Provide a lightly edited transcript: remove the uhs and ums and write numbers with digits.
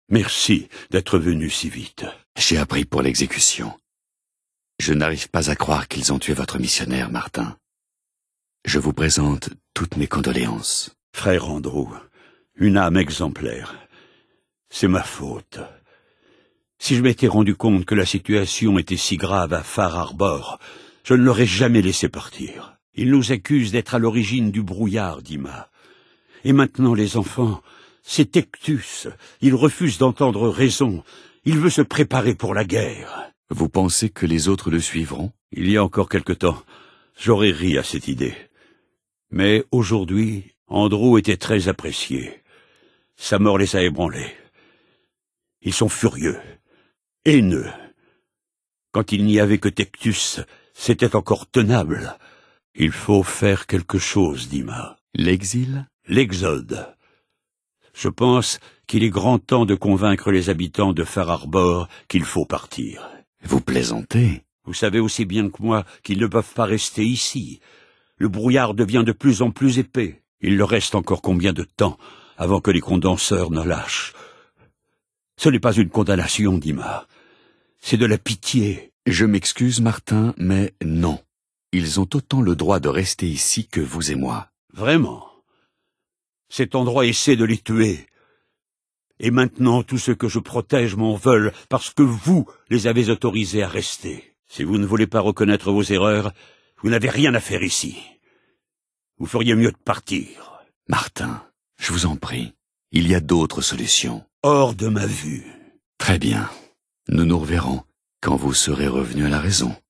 Merci d'être venu si vite. J'ai appris pour l'exécution. Je n'arrive pas à croire qu'ils ont tué votre missionnaire, Martin. Je vous présente toutes mes condoléances. Frère Andrew, une âme exemplaire. C'est ma faute. Si je m'étais rendu compte que la situation était si grave à Far Harbor, je ne l'aurais jamais laissé partir. Ils nous accusent d'être à l'origine du brouillard, Dima. Et maintenant, les enfants, c'est Tectus. Il refuse d'entendre raison. Il veut se préparer pour la guerre. Vous pensez que les autres le suivront? Il y a encore quelque temps, j'aurais ri à cette idée. Mais aujourd'hui, Andrew était très apprécié. Sa mort les a ébranlés. Ils sont furieux, haineux. Quand il n'y avait que Tectus, c'était encore tenable. Il faut faire quelque chose, Dima. L'exil? L'exode. Je pense qu'il est grand temps de convaincre les habitants de Far Harbor qu'il faut partir. Vous plaisantez? Vous savez aussi bien que moi qu'ils ne peuvent pas rester ici. Le brouillard devient de plus en plus épais. Il leur reste encore combien de temps avant que les condenseurs ne lâchent? Ce n'est pas une condamnation, Dima. C'est de la pitié. Je m'excuse, Martin, mais non. Ils ont autant le droit de rester ici que vous et moi. Vraiment? Cet endroit essaie de les tuer. Et maintenant, tous ceux que je protège m'en veulent parce que vous les avez autorisés à rester. Si vous ne voulez pas reconnaître vos erreurs, vous n'avez rien à faire ici. Vous feriez mieux de partir. Martin, je vous en prie, il y a d'autres solutions. Hors de ma vue. Très bien. Nous nous reverrons quand vous serez revenu à la raison.